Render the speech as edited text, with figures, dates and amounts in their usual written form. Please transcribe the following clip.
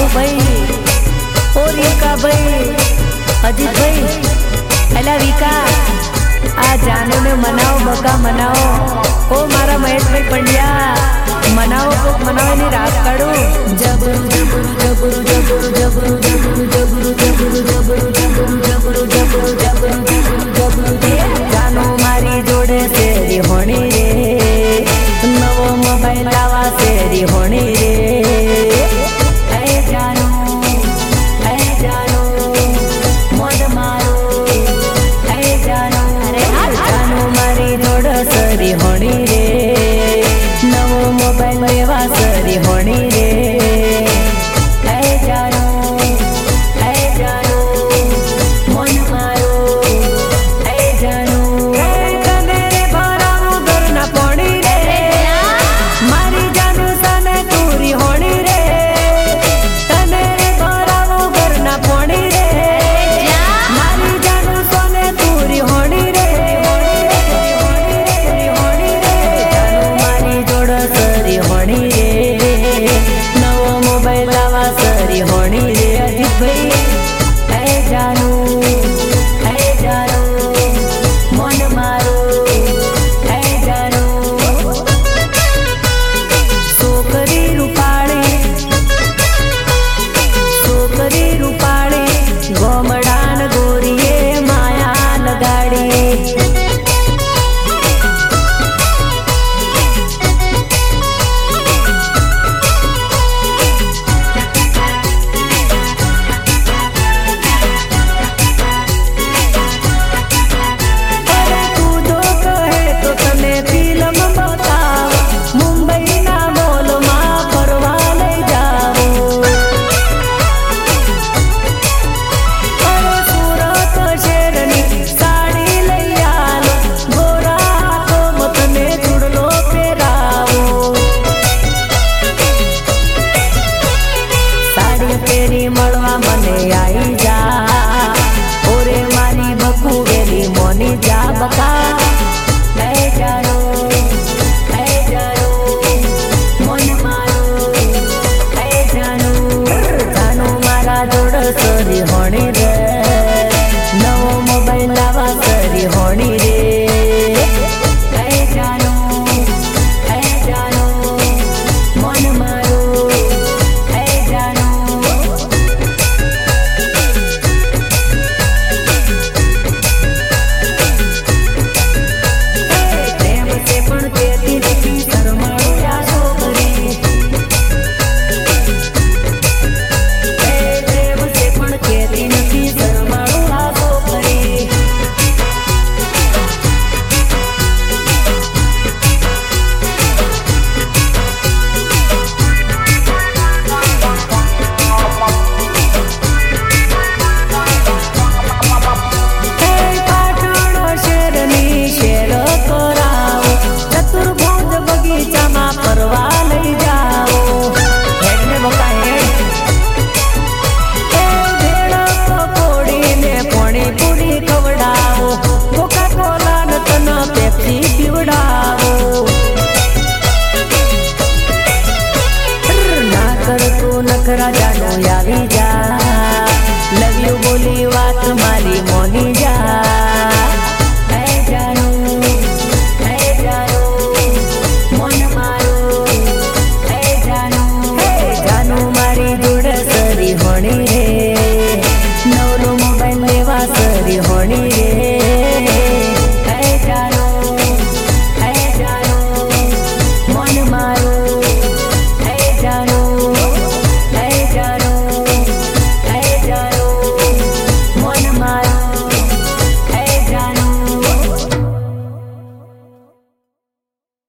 भाई और विका भाई अजीत भाई एला विका आ जानू ने मनाओ बका मनाओ ओ मारा महेश भाई पंड्या मनाओ कोक मनाओ नहीं रात काढू जबरू जबरू जबरू जबरू जबरू जबरू जबरू जबरू जबरू जबरू जबरू जबरू जबरू जबरू जानू मारी जोड़े तेरी होनी रे नवो मोबाइल लावा तेरी होनी रे ऐ जानू मोद मारो ऐ जानू जानू मारी जोड़ सरी होनी रे नवो मोबाइल लेवा सरी होनी रे ऐ जानू मन मारो ऐ जानू तने रे भराऊ घर ना पड़ी रे मारी जानू सने तूरी होनी रे तने रे भराऊ घर ना पड़ी रे मारी जानू सने तूरी होनी रे होनी रे नवो मोबाइल लावा सरी होनी रे अजीत भाई ऐ जानू मन मारो ऐ जानू सोकरी रूपाळे गोमडान गोरिये माया लगाड़ी तेरी मळवा मने आई जा ओरे मारी बकू वेली मोनी जा बका ऐ जानो मन मारो ऐ जानू मारा जोड़ सरी होनी रे नवो मोबाइल लावा सरी होनी रे ऐ जानू मन मारो नखरा जानो यावी जा लव यू बोली बात मारी मोनी जा ऐ जानू मन मारो ऐ जानू मारी जोड़ सरी होनी रे नवलो मोबाइल लेवा सरी होनी रे